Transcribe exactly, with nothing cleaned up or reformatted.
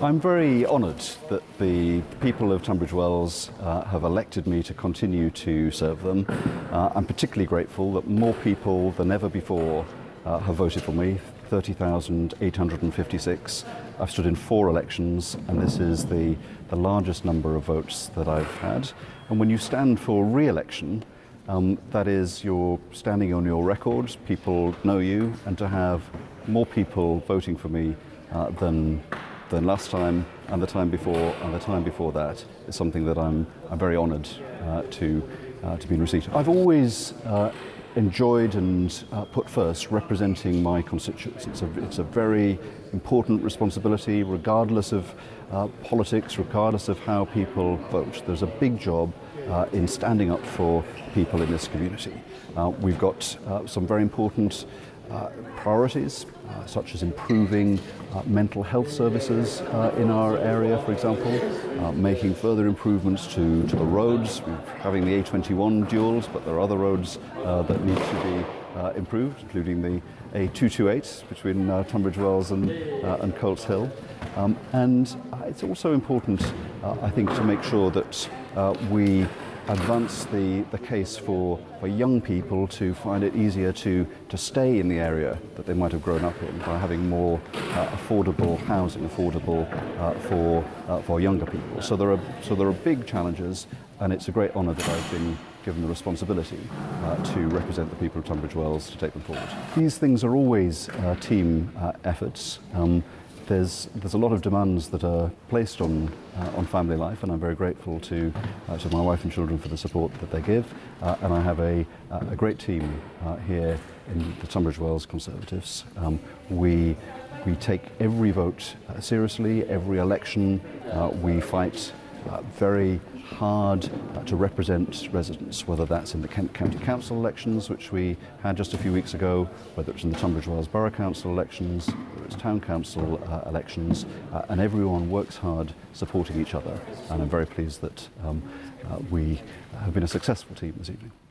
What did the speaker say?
I'm very honoured that the people of Tunbridge Wells uh, have elected me to continue to serve them. Uh, I'm particularly grateful that more people than ever before uh, have voted for me, thirty thousand eight hundred fifty-six. I've stood in four elections, and this is the, the largest number of votes that I've had. And when you stand for re-election, um, that is, you're standing on your record, people know you, and to have more people voting for me uh, than than last time, and the time before, and the time before that is something that I'm, I'm very honoured uh, to, uh, to be in receipt of. I've always uh, enjoyed and uh, put first representing my constituents. It's a, it's a very important responsibility, regardless of uh, politics, regardless of how people vote. There's a big job uh, in standing up for people in this community. Uh, we've got uh, some very important Uh, priorities, uh, such as improving uh, mental health services uh, in our area, for example, uh, making further improvements to, to the roads. We're having the A twenty-one duals, but there are other roads uh, that need to be uh, improved, including the A two twenty-eight between uh, Tunbridge Wells and, uh, and Colts Hill. Um, and uh, it's also important, uh, I think, to make sure that uh, we advance the, the case for, for young people to find it easier to, to stay in the area that they might have grown up in by having more uh, affordable housing, affordable uh, for, uh, for younger people. So there, are, so there are big challenges, and it's a great honour that I've been given the responsibility uh, to represent the people of Tunbridge Wells to take them forward. These things are always uh, team uh, efforts. Um, There's, there's a lot of demands that are placed on, uh, on family life, and I'm very grateful to, uh, to my wife and children for the support that they give. Uh, and I have a, a great team uh, here in the Tunbridge Wells Conservatives. Um, we, we take every vote uh, seriously, every election. Uh, we fight uh, very hard uh, to represent residents, whether that's in the Kent County Council elections, which we had just a few weeks ago, whether it's in the Tunbridge Wells Borough Council elections, whether it's Town Council uh, elections, uh, and everyone works hard supporting each other. And I'm very pleased that um, uh, we have been a successful team this evening.